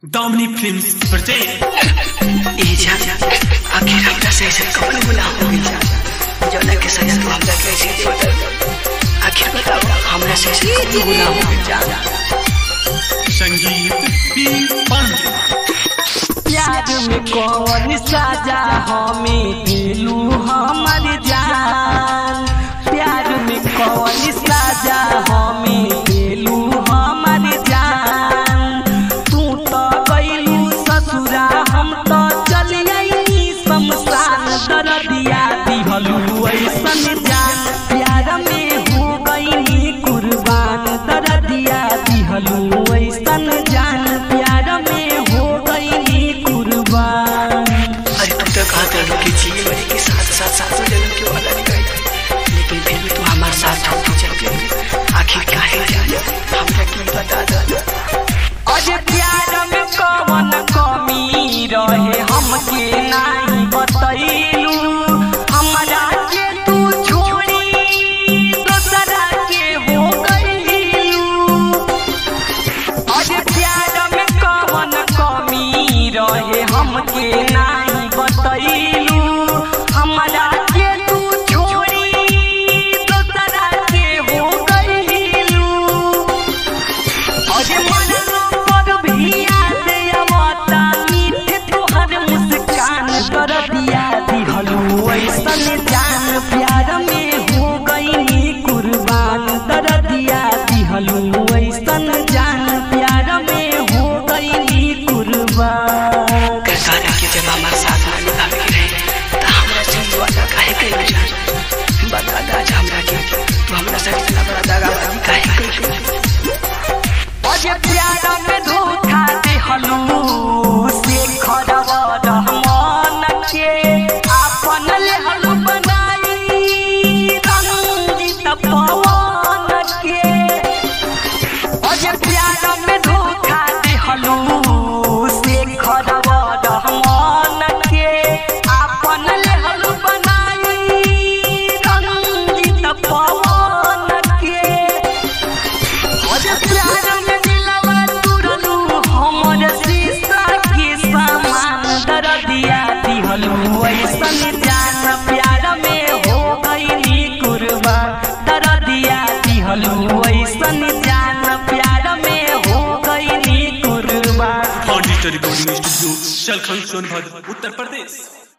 Domini Films present जा आखिर हमरा से कौन गुनाह हो गइल जा जौना के सजा तू हमरा कैसे दे आखिर बताओ हमरा से कौन गुनाह हो गइल जा संगीत पीपन प्यार में कौन सजा हमें दिलू हमर जान प्यार में कौन सजा हमें दिलू हमर जान तू तो गइलू ससुरा हम तो चलिए शमशान दरदिया दिहलू ऐसन जान प्यार में हो गई कुर्बान दरदिया दिहलू ऐसन जान प्यार में हो गई कुर्बान। अरे तुम तो कहते हो कि जीवन मरे के साथ साथ सातों जन्म के वादा निभाई लेकिन फिर भी तू हमारे साथ छोड़ चल गई आखिर काहे जाने हमरा क्यों बता दो अरे प्यार में कौन कमी रहे हमके नहीं बतैलू हमरा के तू छोड़ी दूसरा के हो गइलू अरे प्यार में कौन कमी रहे हमके नहीं बतैलू हमरा के तू छोड़ी दूसरा के हो गइलू अरे मन पर भी याद आवता मीठे तोहर मुस्कान कर दिया दिहलू ऐसन जान प्यार में हो गई कुर्बान कर दिया दिहलू ऐसन जान प्यार में हो गई कुर्बान। करतारा के जब हमारे साथ निभावे के रहे तो हमरा से वादा काहे कइल जा बता दा हमरा के तू हमरा से इतना बड़ा दगाबाजी काहे कइल अरे प्यार में धोखा देहलू से खरवा रहमान के आपन लेहलू बनाई रंजित पवन के अरे प्यार में धोखा देहलू से खरवा रहमान के आपन लेहलू बनाई रंजित पवन के अरे प्यार में दिलवा तुरलू हमर शीशा के सामान दर दिया दिहलू ऐसन जान प्यार में हो गई कुर्बान दर दिया दिहलू ऐसन जान प्यार में हो गई कुर्बान। और डिजिटल रिकॉर्डिंग स्टूडियो शलखन सोनभद्र उत्तर प्रदेश।